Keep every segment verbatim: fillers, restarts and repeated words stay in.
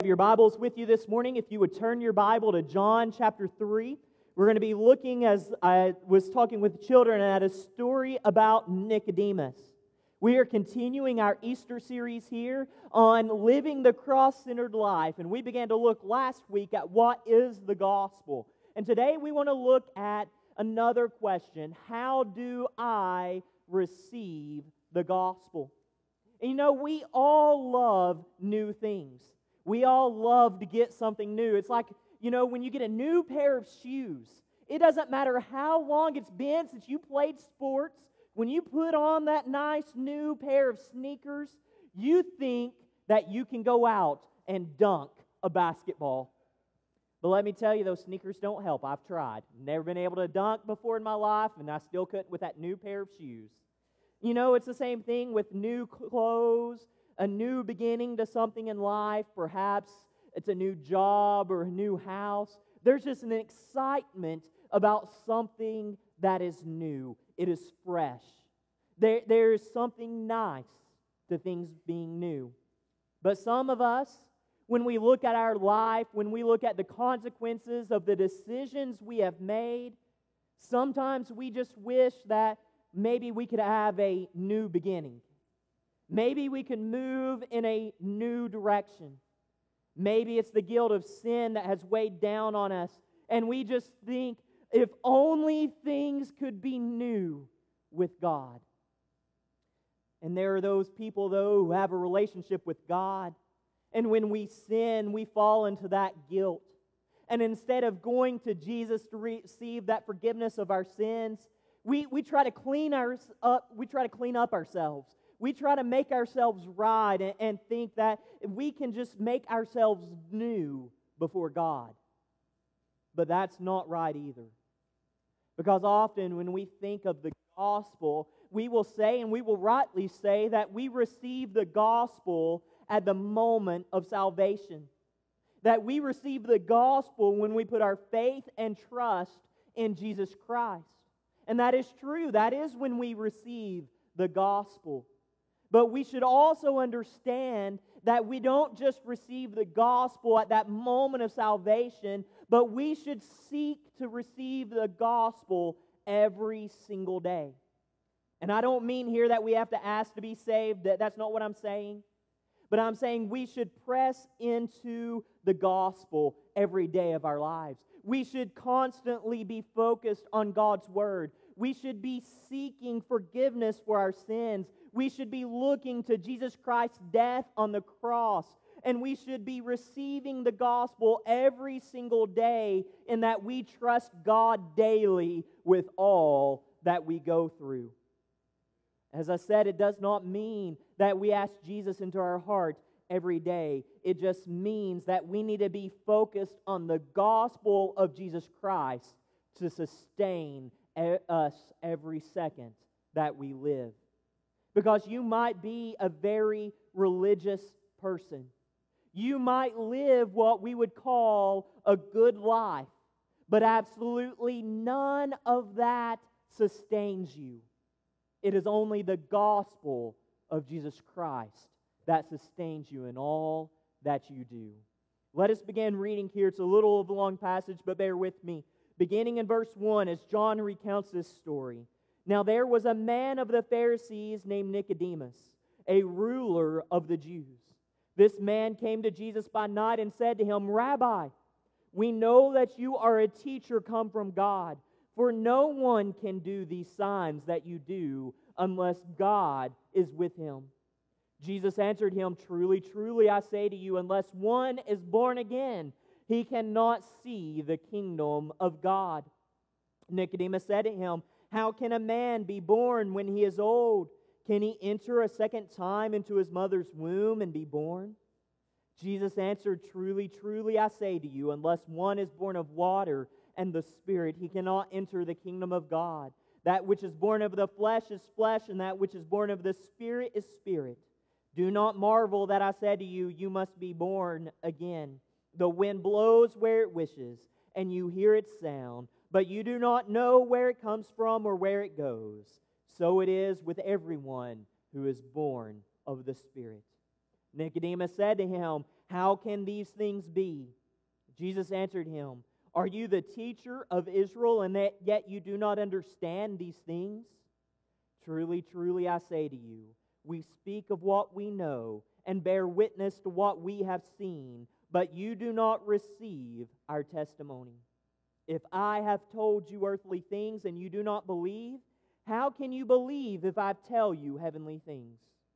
Your Bibles with you this morning. If you would turn your Bible to John chapter three, we're going to be looking, as I was talking with children, at a story about Nicodemus. We are continuing our Easter series here on living the cross-centered life, and we began to look last week at what is the gospel. And today we want to look at another question: how do I receive the gospel? And you know, we all love new things. We all love to get something new. It's like, you know, when you get a new pair of shoes, it doesn't matter how long it's been since you played sports. When you put on that nice new pair of sneakers, you think that you can go out and dunk a basketball. But let me tell you, those sneakers don't help. I've tried. Never been able to dunk before in my life, and I still couldn't with that new pair of shoes. You know, it's the same thing with new clothes, a new beginning to something in life. Perhaps it's a new job or a new house. There's just an excitement about something that is new. It is fresh. There, there is something nice to things being new. But some of us, when we look at our life, when we look at the consequences of the decisions we have made, sometimes we just wish that maybe we could have a new beginning. Maybe we can move in a new direction. Maybe it's the guilt of sin that has weighed down on us, and we just think, if only things could be new with God. And there are those people, though, who have a relationship with God, and when we sin, we fall into that guilt. And instead of going to Jesus to receive that forgiveness of our sins, we, we try to clean our, up, we try to clean up ourselves. We try to make ourselves right and, and think that we can just make ourselves new before God. But that's not right either. Because often when we think of the gospel, we will say, and we will rightly say, that we receive the gospel at the moment of salvation. That we receive the gospel when we put our faith and trust in Jesus Christ. And that is true. That is when we receive the gospel. But we should also understand that we don't just receive the gospel at that moment of salvation, but we should seek to receive the gospel every single day. And I don't mean here that we have to ask to be saved. That's not what I'm saying. But I'm saying we should press into the gospel every day of our lives. We should constantly be focused on God's word. We should be seeking forgiveness for our sins. We should be looking to Jesus Christ's death on the cross. And we should be receiving the gospel every single day in that we trust God daily with all that we go through. As I said, it does not mean that we ask Jesus into our heart every day. It just means that we need to be focused on the gospel of Jesus Christ to sustain us every second that we live. Because you might be a very religious person. You might live what we would call a good life, but absolutely none of that sustains you. It is only the gospel of Jesus Christ that sustains you in all that you do. Let us begin reading here. It's a little of a long passage, but bear with me. Beginning in verse one, as John recounts this story. Now there was a man of the Pharisees named Nicodemus, a ruler of the Jews. This man came to Jesus by night and said to him, Rabbi, we know that you are a teacher come from God, for no one can do these signs that you do unless God is with him. Jesus answered him, Truly, truly, I say to you, unless one is born again, he cannot see the kingdom of God. Nicodemus said to him, How can a man be born when he is old? Can he enter a second time into his mother's womb and be born? Jesus answered, Truly, truly, I say to you, unless one is born of water and the Spirit, he cannot enter the kingdom of God. That which is born of the flesh is flesh, and that which is born of the Spirit is spirit. Do not marvel that I said to you, you must be born again. The wind blows where it wishes, and you hear its sound, but you do not know where it comes from or where it goes. So it is with everyone who is born of the Spirit. Nicodemus said to him, How can these things be? Jesus answered him, Are you the teacher of Israel, and that yet you do not understand these things? Truly, truly, I say to you, we speak of what we know and bear witness to what we have seen, but you do not receive our testimony. If I have told you earthly things and you do not believe, how can you believe if I tell you heavenly things?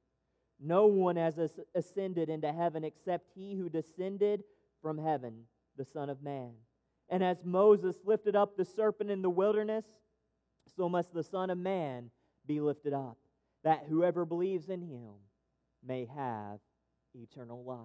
No one has ascended into heaven except he who descended from heaven, the Son of Man. And as Moses lifted up the serpent in the wilderness, so must the Son of Man be lifted up, that whoever believes in him may have eternal life.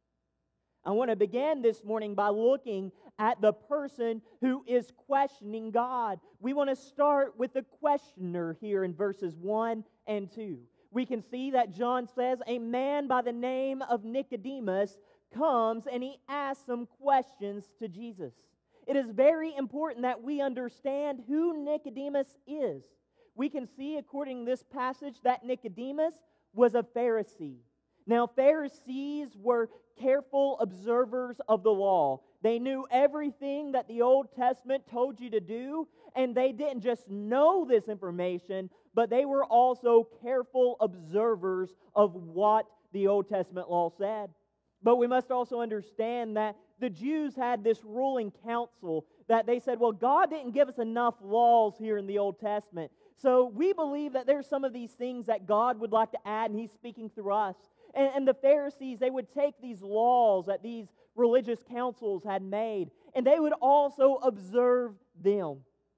I want to begin this morning by looking at the person who is questioning God. We want to start with the questioner here in verses one and two. We can see that John says, a man by the name of Nicodemus comes and he asks some questions to Jesus. It is very important that we understand who Nicodemus is. We can see, according to this passage, that Nicodemus was a Pharisee. Now, Pharisees were careful observers of the law. They knew everything that the Old Testament told you to do, and they didn't just know this information, but they were also careful observers of what the Old Testament law said. But we must also understand that the Jews had this ruling council that they said, well, God didn't give us enough laws here in the Old Testament. So we believe that there's some of these things that God would like to add, and He's speaking through us. And, and the Pharisees, they would take these laws that these religious councils had made, and they would also observe them.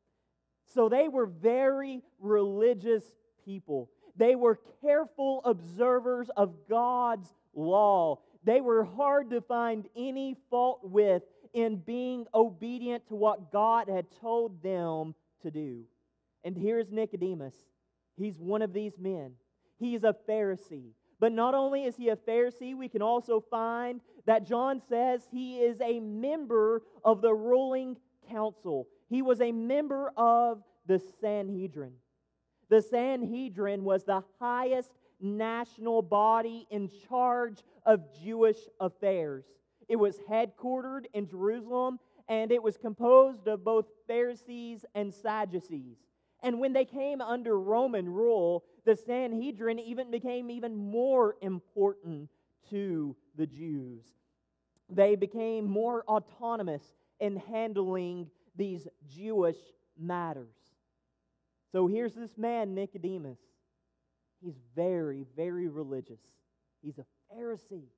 So they were very religious people. They were careful observers of God's law. They were hard to find any fault with in being obedient to what God had told them to do. And here's Nicodemus. He's one of these men. He's a Pharisee. But not only is he a Pharisee, we can also find that John says he is a member of the ruling council. He was a member of the Sanhedrin. The Sanhedrin was the highest national body in charge of Jewish affairs. It was headquartered in Jerusalem, and it was composed of both Pharisees and Sadducees. And when they came under Roman rule, the Sanhedrin even became even more important to the Jews. They became more autonomous in handling these Jewish matters. So here's this man, Nicodemus. He's very, very religious. He's a Pharisee.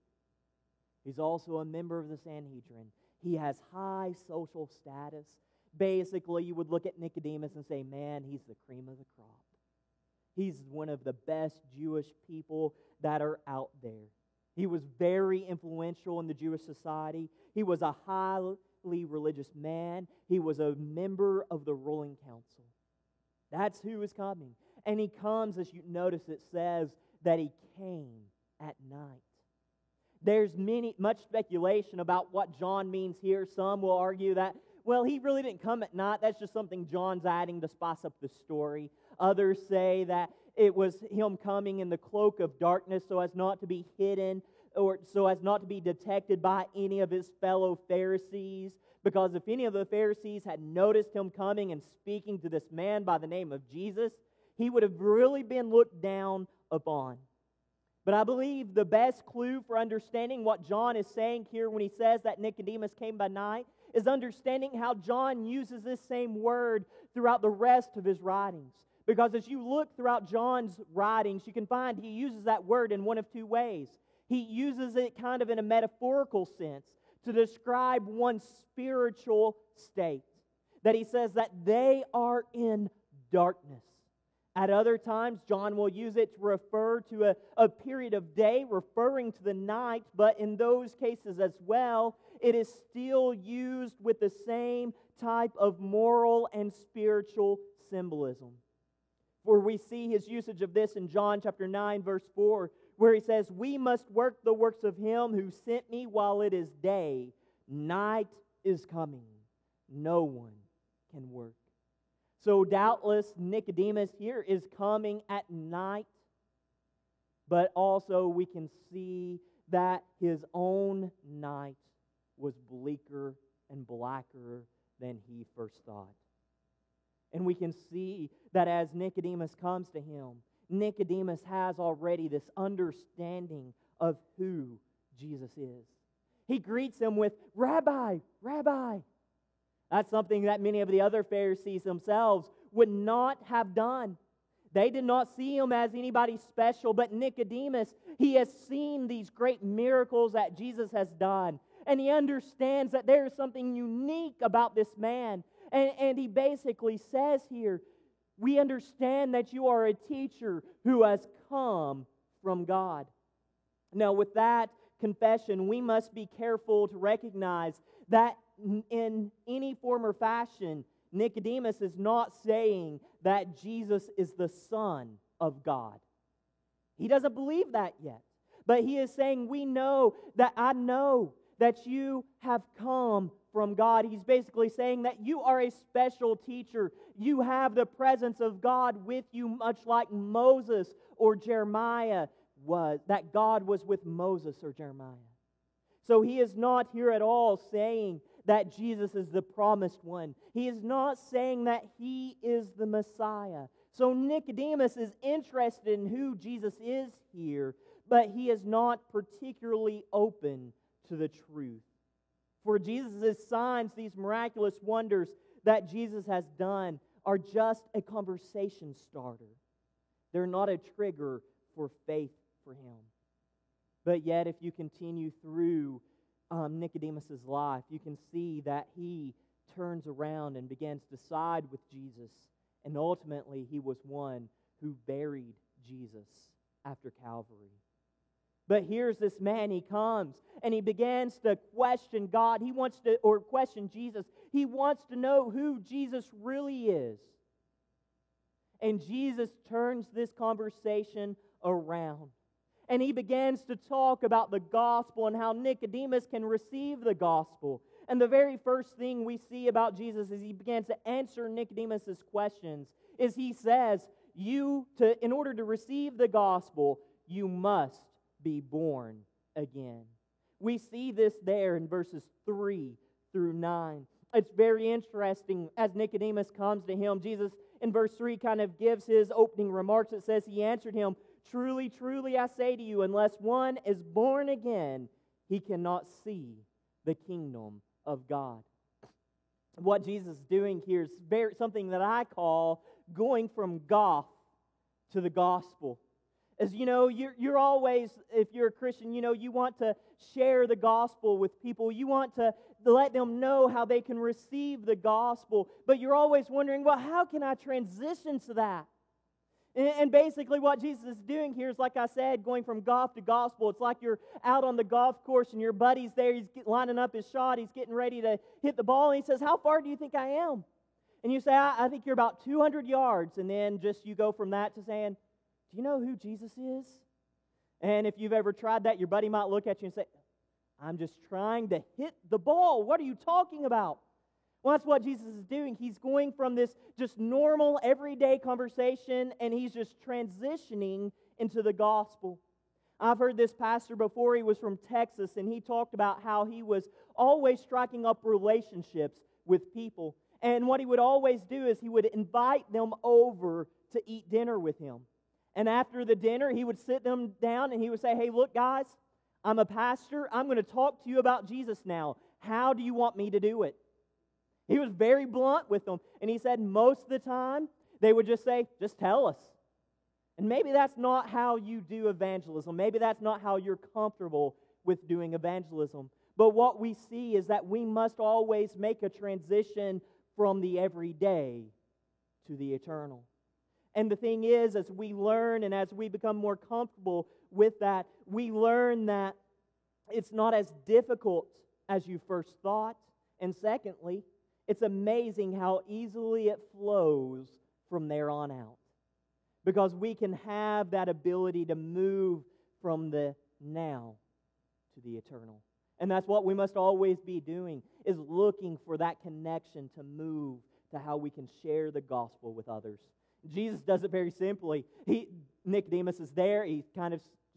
He's also a member of the Sanhedrin. He has high social status. Basically, you would look at Nicodemus and say, man, he's the cream of the crop. He's one of the best Jewish people that are out there. He was very influential in the Jewish society. He was a highly religious man. He was a member of the ruling council. That's who is coming. And he comes, as you notice, it says that he came at night. There's many, much speculation about what John means here. Some will argue that, well, he really didn't come at night. That's just something John's adding to spice up the story. Others say that it was him coming in the cloak of darkness so as not to be hidden or so as not to be detected by any of his fellow Pharisees. Because if any of the Pharisees had noticed him coming and speaking to this man by the name of Jesus, he would have really been looked down upon. But I believe the best clue for understanding what John is saying here when he says that Nicodemus came by night is understanding how John uses this same word throughout the rest of his writings. Because as you look throughout John's writings, you can find he uses that word in one of two ways. He uses it kind of in a metaphorical sense to describe one's spiritual state. That he says that they are in darkness. At other times, John will use it to refer to a, a period of day, referring to the night, but in those cases as well, it is still used with the same type of moral and spiritual symbolism. For we see his usage of this in John chapter nine, verse four, where he says, "We must work the works of him who sent me while it is day. Night is coming. No one can work." So doubtless Nicodemus here is coming at night, but also we can see that his own night was bleaker and blacker than he first thought. And we can see that as Nicodemus comes to him, Nicodemus has already this understanding of who Jesus is. He greets him with, "Rabbi, Rabbi." That's something that many of the other Pharisees themselves would not have done. They did not see him as anybody special, but Nicodemus, he has seen these great miracles that Jesus has done. And he understands that there is something unique about this man. And, and he basically says here, "We understand that you are a teacher who has come from God." Now, with that confession, we must be careful to recognize that in any form or fashion, Nicodemus is not saying that Jesus is the Son of God. He doesn't believe that yet. But he is saying, we know that I know that you have come from God. He's basically saying that you are a special teacher. You have the presence of God with you, much like Moses or Jeremiah was, that God was with Moses or Jeremiah. So he is not here at all saying that Jesus is the promised one. He is not saying that he is the Messiah. So Nicodemus is interested in who Jesus is here, but he is not particularly open to the truth. For Jesus' signs, these miraculous wonders that Jesus has done, are just a conversation starter. They're not a trigger for faith for him. But yet, if you continue through um, Nicodemus' life, you can see that he turns around and begins to side with Jesus. And ultimately, he was one who buried Jesus after Calvary. But here's this man, he comes and he begins to question God. He wants to, or question Jesus. He wants to know who Jesus really is. And Jesus turns this conversation around. And he begins to talk about the gospel and how Nicodemus can receive the gospel. And the very first thing we see about Jesus as he begins to answer Nicodemus' questions is he says, you to in order to receive the gospel, you must be born again. We see this there in verses three through nine. It's very interesting as Nicodemus comes to him. Jesus in verse three kind of gives his opening remarks. It says, he answered him, "Truly, truly, I say to you, unless one is born again, he cannot see the kingdom of God." What Jesus is doing here is very, something that I call going from goth to the gospel. As you know, you're, you're always, if you're a Christian, you know, you want to share the gospel with people. You want to let them know how they can receive the gospel. But you're always wondering, well, how can I transition to that? And basically what Jesus is doing here is, like I said, going from golf to gospel. It's like you're out on the golf course and your buddy's there. He's lining up his shot. He's getting ready to hit the ball. And he says, "How far do you think I am?" And you say, I, I think you're about two hundred yards. And then just you go from that to saying, "Do you know who Jesus is?" And if you've ever tried that, your buddy might look at you and say, "I'm just trying to hit the ball. What are you talking about?" Well, that's what Jesus is doing. He's going from this just normal, everyday conversation, and he's just transitioning into the gospel. I've heard this pastor before. He was from Texas, and he talked about how he was always striking up relationships with people. And what he would always do is he would invite them over to eat dinner with him. And after the dinner, he would sit them down, and he would say, "Hey, look, guys, I'm a pastor. I'm going to talk to you about Jesus now. How do you want me to do it?" He was very blunt with them. And he said most of the time, they would just say, "Just tell us." And maybe that's not how you do evangelism. Maybe that's not how you're comfortable with doing evangelism. But what we see is that we must always make a transition from the everyday to the eternal. And the thing is, as we learn and as we become more comfortable with that, we learn that it's not as difficult as you first thought. And secondly, it's amazing how easily it flows from there on out. Because we can have that ability to move from the now to the eternal. And that's what we must always be doing, is looking for that connection to move to how we can share the gospel with others. Jesus does it very simply. He, Nicodemus is there. He kind of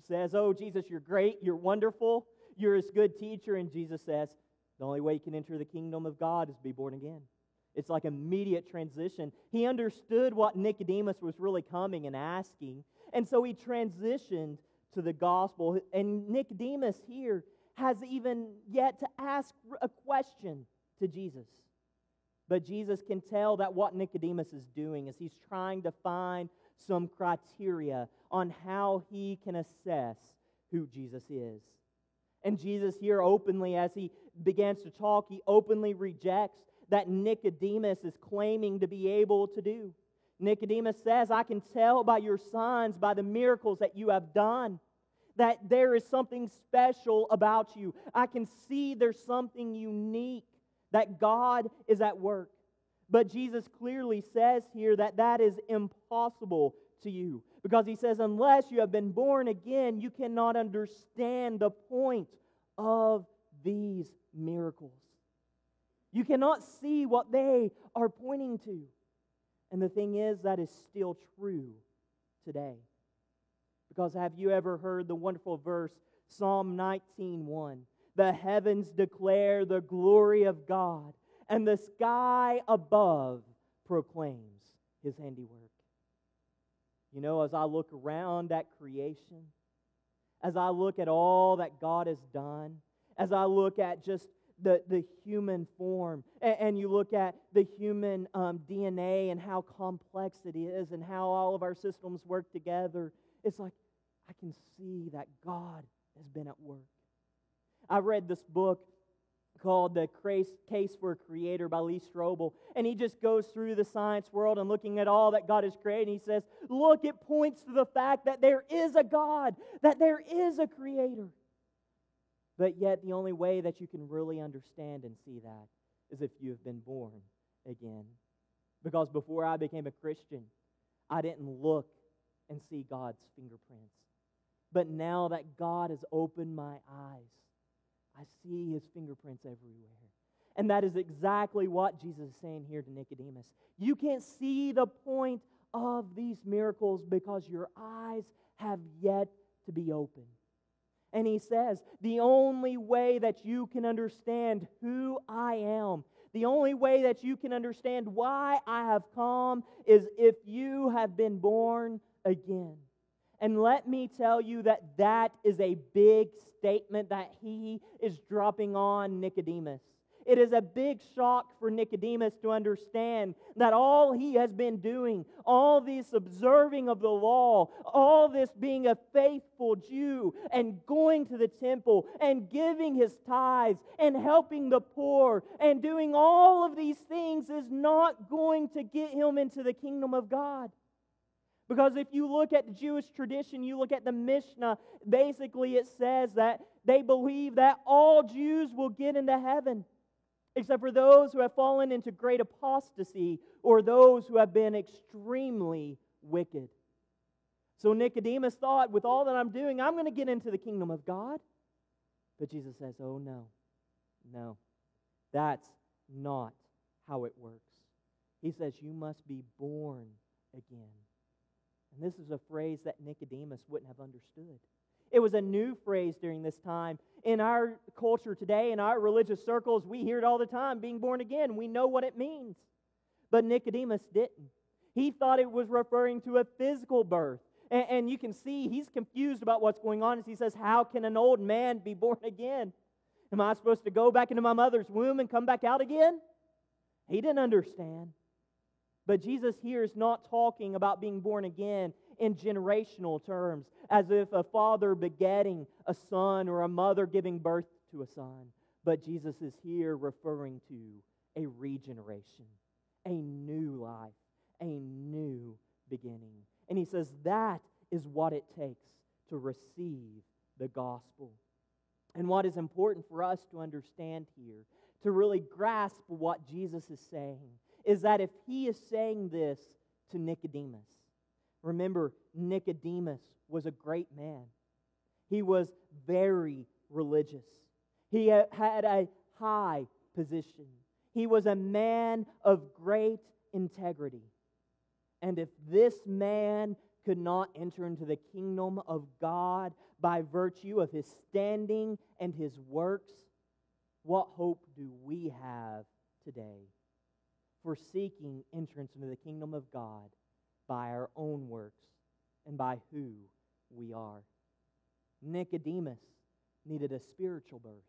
says, "Oh, Jesus, you're great, you're wonderful, you're a good teacher." And Jesus says, the only way you can enter the kingdom of God is to be born again. It's like immediate transition. He understood what Nicodemus was really coming and asking, and so he transitioned to the gospel. And Nicodemus here has even yet to ask a question to Jesus. But Jesus can tell that what Nicodemus is doing is he's trying to find some criteria on how he can assess who Jesus is. And Jesus here openly, as he begins to talk, he openly rejects that Nicodemus is claiming to be able to do. Nicodemus says, "I can tell by your signs, by the miracles that you have done, that there is something special about you. I can see there's something unique, that God is at work." But Jesus clearly says here that that is impossible to you, because he says, unless you have been born again, you cannot understand the point of these miracles. You cannot see what they are pointing to. And the thing is, that is still true today. Because have you ever heard the wonderful verse, Psalm nineteen one? "The heavens declare the glory of God, and the sky above proclaims His handiwork." You know, as I look around at creation, as I look at all that God has done, as I look at just the, the human form, and, and you look at the human um, D N A and how complex it is and how all of our systems work together, it's like I can see that God has been at work. I read this book called The Case for a Creator by Lee Strobel, and he just goes through the science world and looking at all that God has created, and he says, look, it points to the fact that there is a God, that there is a Creator. But yet the only way that you can really understand and see that is if you have been born again. Because before I became a Christian, I didn't look and see God's fingerprints. But now that God has opened my eyes, I see His fingerprints everywhere. And that is exactly what Jesus is saying here to Nicodemus. You can't see the point of these miracles because your eyes have yet to be opened. And He says, the only way that you can understand who I am, the only way that you can understand why I have come is if you have been born again. And let me tell you that that is a big statement that He is dropping on Nicodemus. It is a big shock for Nicodemus to understand that all he has been doing, all this observing of the law, all this being a faithful Jew and going to the temple and giving his tithes and helping the poor and doing all of these things is not going to get him into the kingdom of God. Because if you look at the Jewish tradition, you look at the Mishnah, basically it says that they believe that all Jews will get into heaven, except for those who have fallen into great apostasy or those who have been extremely wicked. So Nicodemus thought, with all that I'm doing, I'm going to get into the kingdom of God. But Jesus says, oh no, no, that's not how it works. He says, you must be born again. And this is a phrase that Nicodemus wouldn't have understood. It was a new phrase during this time. In our culture today, in our religious circles, we hear it all the time, being born again. We know what it means. But Nicodemus didn't. He thought it was referring to a physical birth. And, and you can see he's confused about what's going on as he says, how can an old man be born again? Am I supposed to go back into my mother's womb and come back out again? He didn't understand. But Jesus here is not talking about being born again in generational terms, as if a father begetting a son or a mother giving birth to a son. But Jesus is here referring to a regeneration, a new life, a new beginning. And He says that is what it takes to receive the gospel. And what is important for us to understand here, to really grasp what Jesus is saying, is that if He is saying this to Nicodemus, remember, Nicodemus was a great man. He was very religious. He had a high position. He was a man of great integrity. And if this man could not enter into the kingdom of God by virtue of his standing and his works, what hope do we have today for seeking entrance into the kingdom of God by our own works and by who we are? Nicodemus needed a spiritual birth.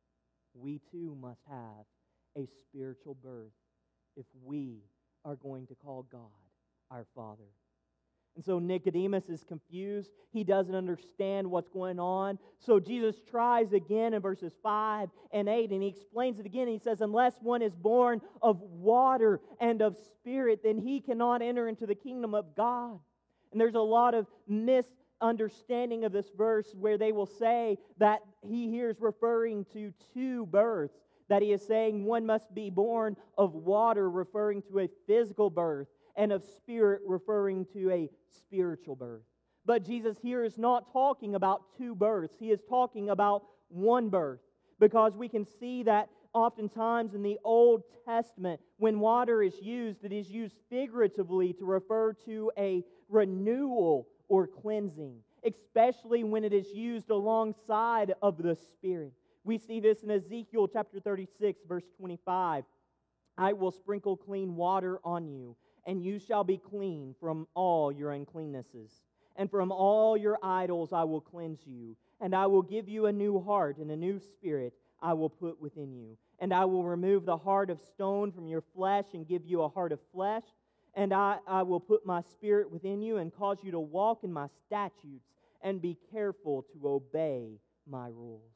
We too must have a spiritual birth if we are going to call God our Father. And so Nicodemus is confused. He doesn't understand what's going on. So Jesus tries again in verses five and eight, and he explains it again. He says, unless one is born of water and of spirit, then he cannot enter into the kingdom of God. And there's a lot of misunderstanding of this verse where they will say that he here is referring to two births, that he is saying one must be born of water, referring to a physical birth, and of spirit, referring to a spiritual birth. But Jesus here is not talking about two births. He is talking about one birth, because we can see that oftentimes in the Old Testament, when water is used, it is used figuratively to refer to a renewal or cleansing, especially when it is used alongside of the Spirit. We see this in Ezekiel chapter thirty-six, verse twenty-five. I will sprinkle clean water on you, and you shall be clean from all your uncleannesses. And from all your idols I will cleanse you. And I will give you a new heart, and a new spirit I will put within you. And I will remove the heart of stone from your flesh, and give you a heart of flesh. And I, I will put my spirit within you, and cause you to walk in my statutes, and be careful to obey my rules.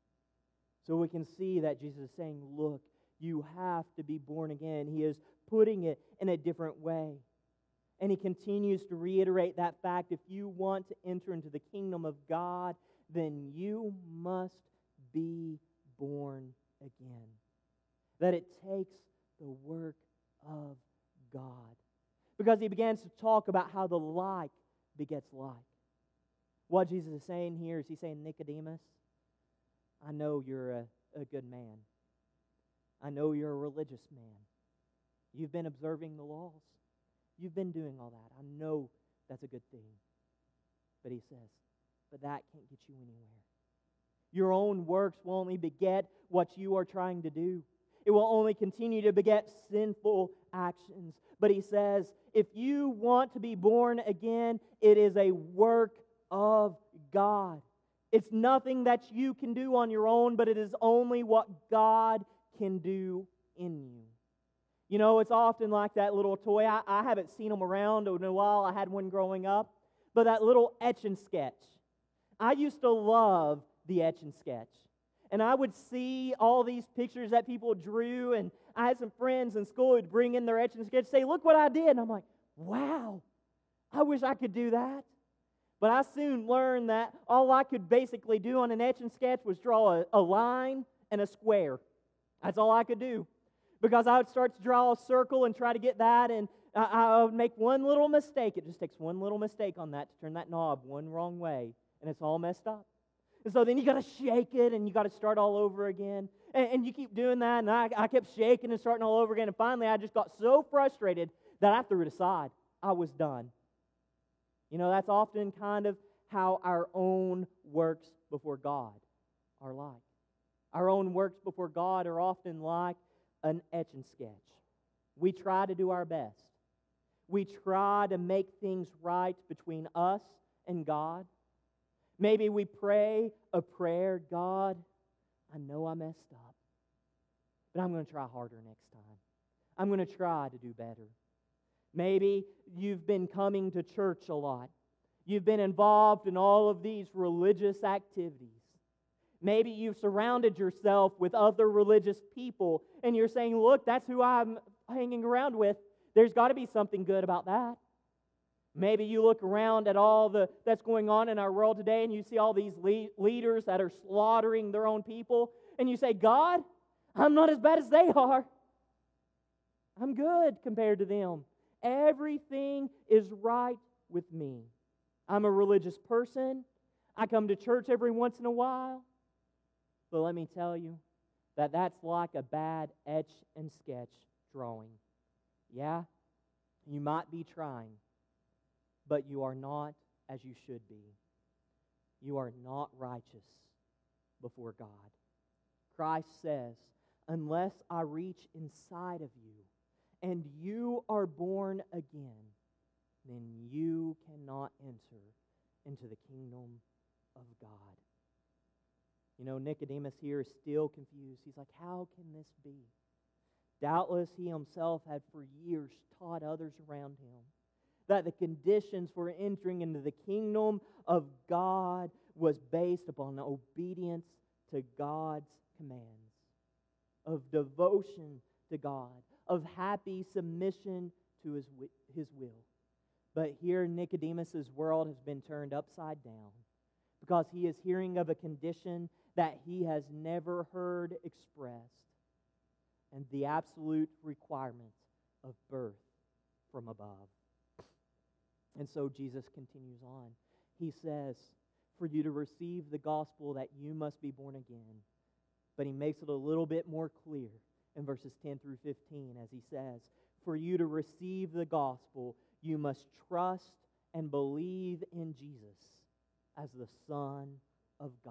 So we can see that Jesus is saying, look, you have to be born again. He is putting it in a different way. And he continues to reiterate that fact. If you want to enter into the kingdom of God, then you must be born again. That it takes the work of God. Because he begins to talk about how the like begets like. What Jesus is saying here is he's saying, Nicodemus, I know you're a, a good man. I know you're a religious man. You've been observing the laws. You've been doing all that. I know that's a good thing. But he says, but that can't get you anywhere. Your own works will only beget what you are trying to do. It will only continue to beget sinful actions. But he says, if you want to be born again, it is a work of God. It's nothing that you can do on your own, but it is only what God can do in you. You know, it's often like that little toy. I, I haven't seen them around in a while. I had one growing up. But that little etch and sketch. I used to love the etch and sketch. And I would see all these pictures that people drew, and I had some friends in school who would bring in their etch and sketch and say, look what I did. And I'm like, wow, I wish I could do that. But I soon learned that all I could basically do on an etch and sketch was draw a, a line and a square. That's all I could do. Because I would start to draw a circle and try to get that, and I, I would make one little mistake. It just takes one little mistake on that to turn that knob one wrong way, and it's all messed up. And so then you got to shake it, and you got to start all over again. And, and you keep doing that, and I, I kept shaking and starting all over again, and finally I just got so frustrated that I threw it aside. I was done. You know, that's often kind of how our own works before God are like. Our own works before God are often like an etch and sketch. We try to do our best. We try to make things right between us and God. Maybe we pray a prayer, God, I know I messed up, but I'm going to try harder next time. I'm going to try to do better. Maybe you've been coming to church a lot. You've been involved in all of these religious activities. Maybe you've surrounded yourself with other religious people, and you're saying, look, that's who I'm hanging around with. There's got to be something good about that. Maybe you look around at all the that's going on in our world today, and you see all these le- leaders that are slaughtering their own people, and you say, God, I'm not as bad as they are. I'm good compared to them. Everything is right with me. I'm a religious person. I come to church every once in a while. But let me tell you that that's like a bad etch and sketch drawing. Yeah, you might be trying, but you are not as you should be. You are not righteous before God. Christ says, unless I reach inside of you and you are born again, then you cannot enter into the kingdom of God. You know, Nicodemus here is still confused. He's like, how can this be? Doubtless he himself had for years taught others around him that the conditions for entering into the kingdom of God was based upon obedience to God's commands, of devotion to God, of happy submission to His, his will. But here Nicodemus' world has been turned upside down because he is hearing of a condition that he has never heard expressed, and the absolute requirement of birth from above. And so Jesus continues on. He says, for you to receive the gospel that you must be born again. But he makes it a little bit more clear in verses ten through fifteen as he says, for you to receive the gospel, you must trust and believe in Jesus as the Son of God.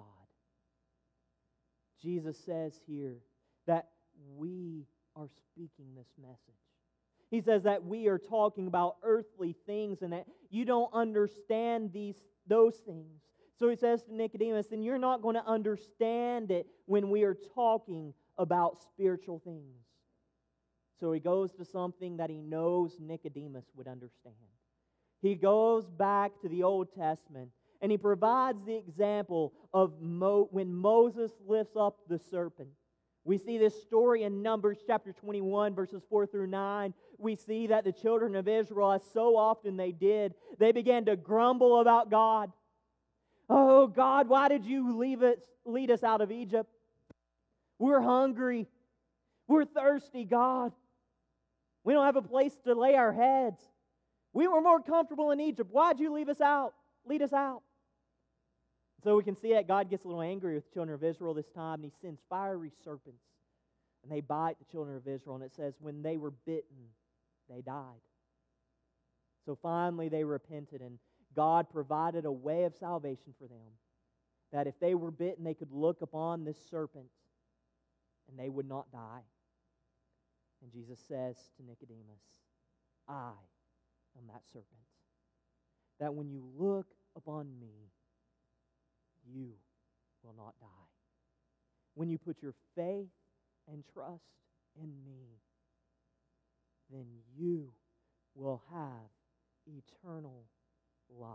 Jesus says here that we are speaking this message. He says that we are talking about earthly things and that you don't understand these those things. So he says to Nicodemus, and you're not going to understand it when we are talking about spiritual things. So he goes to something that he knows Nicodemus would understand. He goes back to the Old Testament and he provides the example of Mo- when Moses lifts up the serpent. We see this story in Numbers chapter twenty-one, verses four through nine. We see that the children of Israel, as so often they did, they began to grumble about God. Oh, God, why did you leave us, lead us out of Egypt? We're hungry. We're thirsty, God. We don't have a place to lay our heads. We were more comfortable in Egypt. Why'd you leave us out? Lead us out. So we can see that God gets a little angry with the children of Israel this time, and he sends fiery serpents. And they bite the children of Israel, and it says, when they were bitten, they died. So finally they repented, and God provided a way of salvation for them, that if they were bitten, they could look upon this serpent, and they would not die. And Jesus says to Nicodemus, I am that serpent, that when you look upon me, you will not die. When you put your faith and trust in me, then you will have eternal life.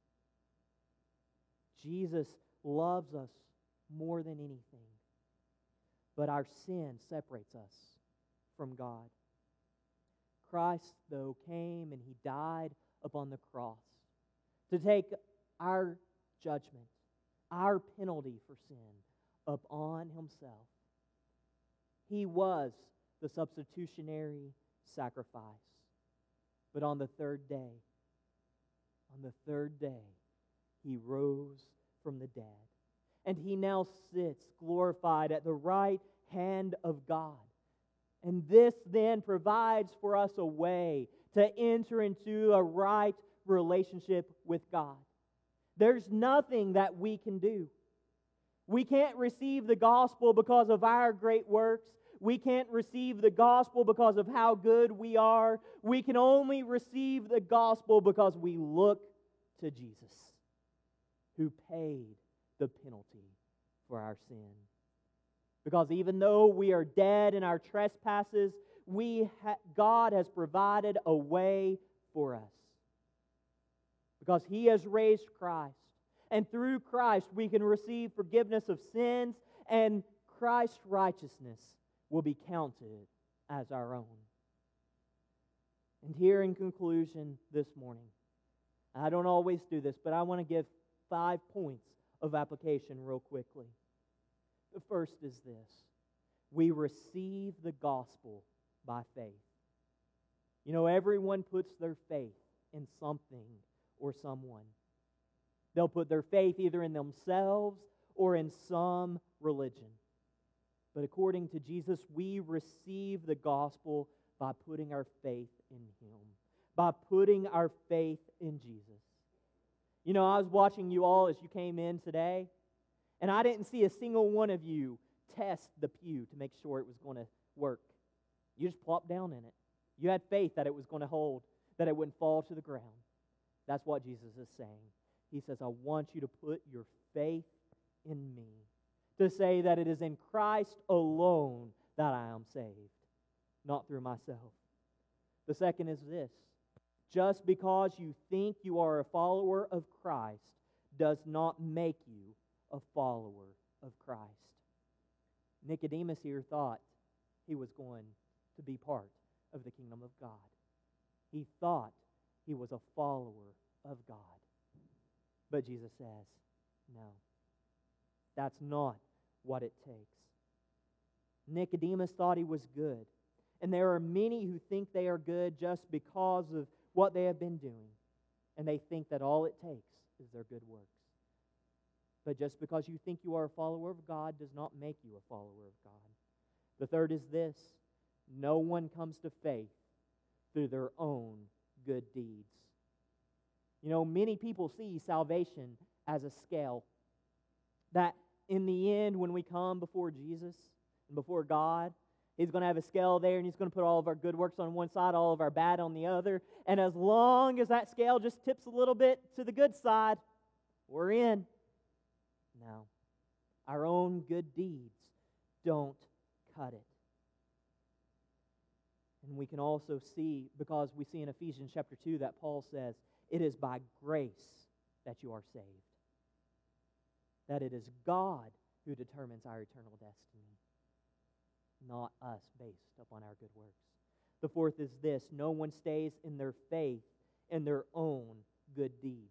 Jesus loves us more than anything, but our sin separates us from God. Christ, though, came and he died upon the cross to take our judgment, our penalty for sin upon himself. He was the substitutionary sacrifice. But on the third day, on the third day, he rose from the dead. And he now sits glorified at the right hand of God. And this then provides for us a way to enter into a right relationship with God. There's nothing that we can do. We can't receive the gospel because of our great works. We can't receive the gospel because of how good we are. We can only receive the gospel because we look to Jesus, who paid the penalty for our sin. Because even though we are dead in our trespasses, we ha- God has provided a way for us. Because He has raised Christ. And through Christ we can receive forgiveness of sins, and Christ's righteousness will be counted as our own. And here in conclusion this morning, I don't always do this, but I want to give five points of application real quickly. The first is this: we receive the gospel by faith. You know, everyone puts their faith in something or someone. They'll put their faith either in themselves or in some religion. But according to Jesus, we receive the gospel by putting our faith in Him, by putting our faith in Jesus. You know, I was watching you all as you came in today, and I didn't see a single one of you test the pew to make sure it was going to work. You just plopped down in it. You had faith that it was going to hold, that it wouldn't fall to the ground. That's what Jesus is saying. He says, I want you to put your faith in me, to say that it is in Christ alone that I am saved, not through myself. The second is this: just because you think you are a follower of Christ does not make you a follower of Christ. Nicodemus here thought he was going to be part of the kingdom of God. He thought he was a follower of God. But Jesus says, no, that's not what it takes. Nicodemus thought he was good. And there are many who think they are good just because of what they have been doing. And they think that all it takes is their good works. But just because you think you are a follower of God does not make you a follower of God. The third is this: no one comes to faith through their own good deeds. You know, many people see salvation as a scale. That in the end, when we come before Jesus and before God, He's going to have a scale there, and He's going to put all of our good works on one side, all of our bad on the other. And as long as that scale just tips a little bit to the good side, we're in. No. Our own good deeds don't cut it. And we can also see, because we see in Ephesians chapter two that Paul says, it is by grace that you are saved. That it is God who determines our eternal destiny, not us based upon our good works. The fourth is this: no one stays in their faith in their own good deeds.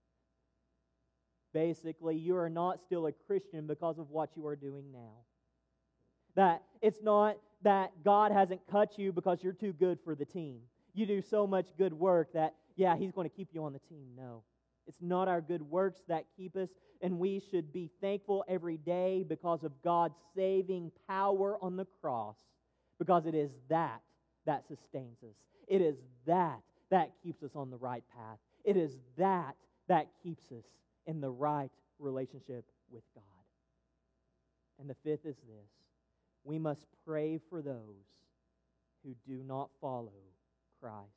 Basically, you are not still a Christian because of what you are doing now. That it's not that God hasn't cut you because you're too good for the team. You do so much good work that, yeah, He's going to keep you on the team. No. It's not our good works that keep us, and we should be thankful every day because of God's saving power on the cross, because it is that that sustains us. It is that that keeps us on the right path. It is that that keeps us in the right relationship with God. And the fifth is this: we must pray for those who do not follow Christ.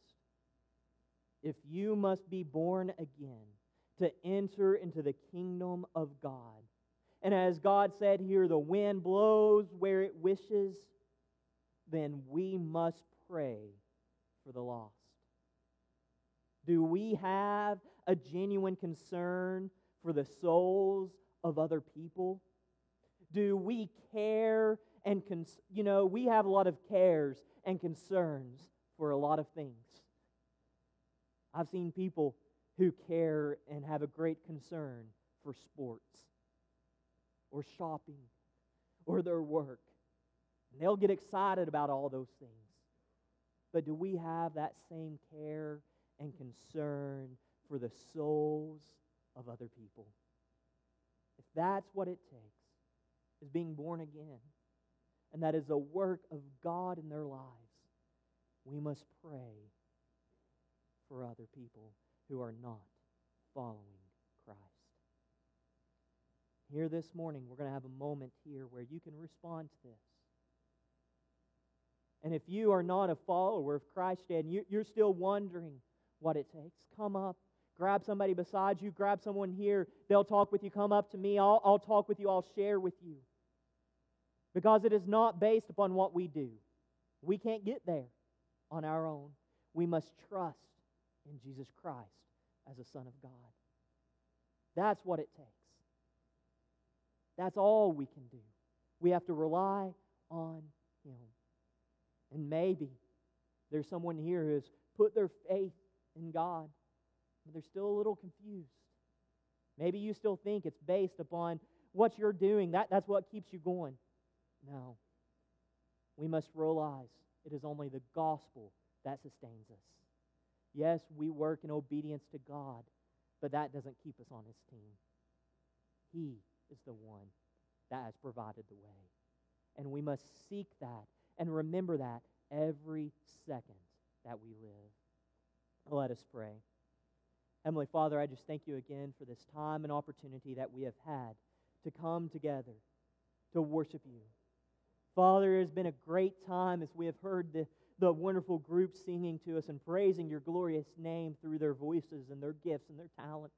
If you must be born again to enter into the kingdom of God, and as God said here, the wind blows where it wishes, then we must pray for the lost. Do we have a genuine concern for the souls of other people? Do we care and, cons- you know, we have a lot of cares and concerns for a lot of things. I've seen people who care and have a great concern for sports or shopping or their work. And they'll get excited about all those things. But do we have that same care and concern for the souls of other people? If that's what it takes, is being born again, and that is a work of God in their lives, we must pray for other people who are not following Christ. Here this morning, we're going to have a moment here where you can respond to this. And if you are not a follower of Christ yet, and you're still wondering what it takes, come up, grab somebody beside you, grab someone here. They'll talk with you. Come up to me. I'll, I'll talk with you. I'll share with you. Because it is not based upon what we do. We can't get there on our own. We must trust in Jesus Christ as a Son of God. That's what it takes. That's all we can do. We have to rely on Him. And maybe there's someone here who has put their faith in God, but they're still a little confused. Maybe you still think it's based upon what you're doing. That, that's what keeps you going. No. We must realize it is only the gospel that sustains us. Yes, we work in obedience to God, but that doesn't keep us on His team. He is the one that has provided the way. And we must seek that and remember that every second that we live. Let us pray. Heavenly Father, I just thank you again for this time and opportunity that we have had to come together to worship you. Father, it has been a great time as we have heard the, the wonderful group singing to us and praising your glorious name through their voices and their gifts and their talents.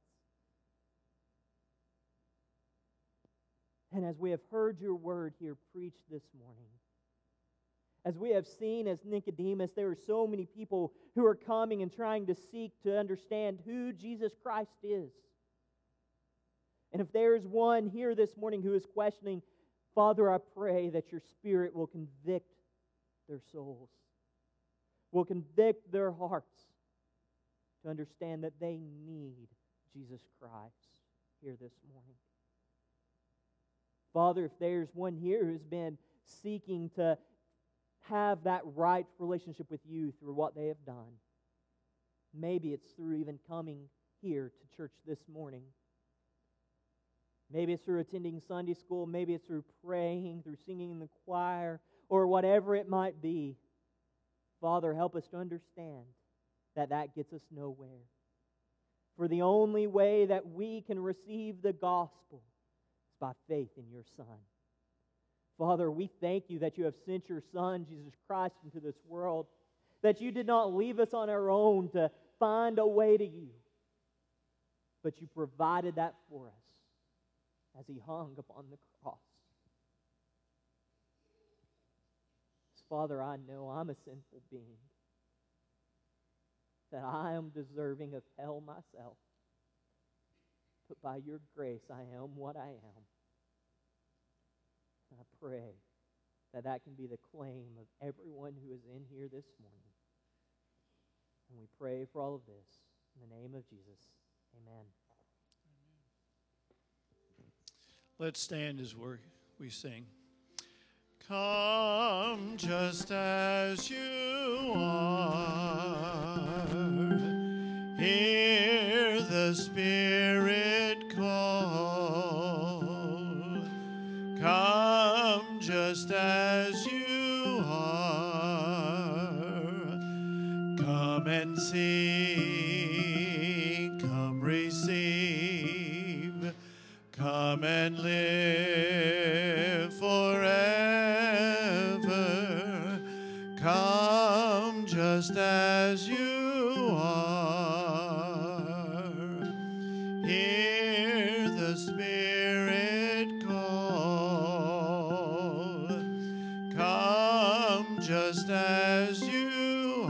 And as we have heard your word here preached this morning, as we have seen as Nicodemus, there are so many people who are coming and trying to seek to understand who Jesus Christ is. And if there is one here this morning who is questioning, Father, I pray that your Spirit will convict their souls, will convict their hearts to understand that they need Jesus Christ here this morning. Father, if there's one here who's been seeking to have that right relationship with you through what they have done, maybe it's through even coming here to church this morning. Maybe it's through attending Sunday school. Maybe it's through praying, through singing in the choir, or whatever it might be. Father, help us to understand that that gets us nowhere. For the only way that we can receive the gospel is by faith in your Son. Father, we thank you that you have sent your Son, Jesus Christ, into this world, that you did not leave us on our own to find a way to you, but you provided that for us as he hung upon the cross. Father, I know I'm a sinful being, that I am deserving of hell myself, but by your grace I am what I am. And I pray that that can be the claim of everyone who is in here this morning. And we pray for all of this in the name of Jesus. Amen. Let's stand as we're, we sing. Come just as you are. Hear the Spirit call. Come just as you are. Come and see. Come receive. Come and live forever. Come just as you are. Hear the Spirit call. Come just as you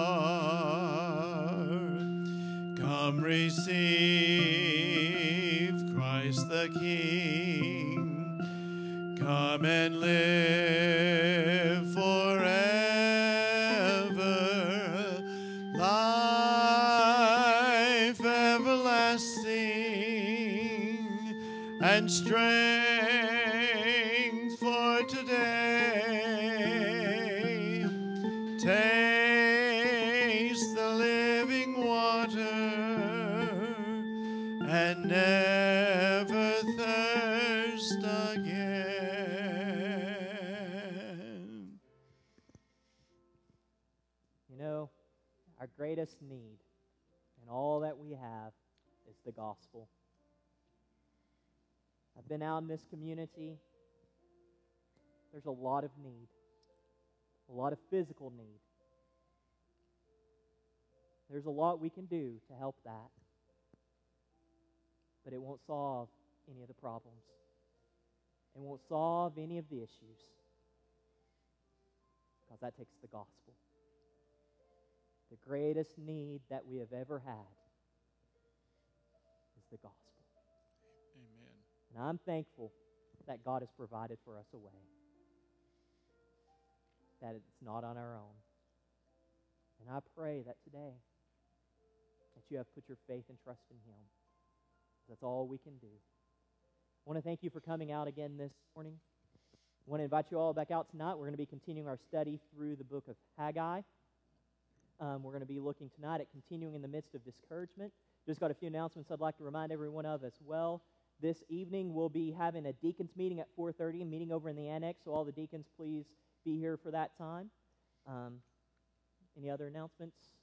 are. Come receive Christ the King. Come and live forever. Life everlasting and strength for today. Taste the living water and never thirst again. You know, our greatest need and all that we have is the gospel. I've been out in this community. There's a lot of need, a lot of physical need. There's a lot we can do to help that, but it won't solve any of the problems. It won't solve any of the issues, because that takes the gospel. The greatest need that we have ever had is the gospel. Amen. And I'm thankful that God has provided for us a way, that it's not on our own. And I pray that today that you have put your faith and trust in Him. That's all we can do. I want to thank you for coming out again this morning. I want to invite you all back out tonight. We're going to be continuing our study through the book of Haggai. Um, we're going to be looking tonight at continuing in the midst of discouragement. Just got a few announcements I'd like to remind everyone of as well. This evening we'll be having a deacons meeting at four thirty, a meeting over in the annex, so all the deacons please be here for that time. Um, any other announcements?